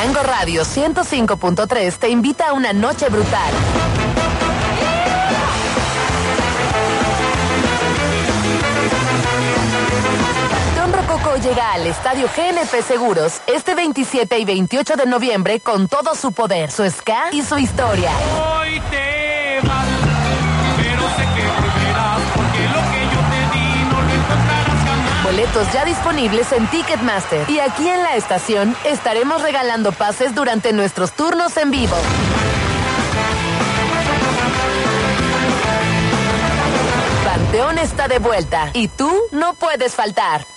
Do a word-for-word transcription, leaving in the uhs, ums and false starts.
Chilango Radio ciento cinco punto tres te invita a una noche brutal. Don Rococo llega al Estadio G N P Seguros este veintisiete y veintiocho de noviembre con todo su poder, su ska y su historia. Hoy te vas, pero sé que volverás, porque lo que yo te di no lo encontrarás jamás. Boletos ya disponibles en Ticketmaster. Y aquí en la estación estaremos regalando pases durante nuestros turnos en vivo. Panteón está de vuelta y tú no puedes faltar.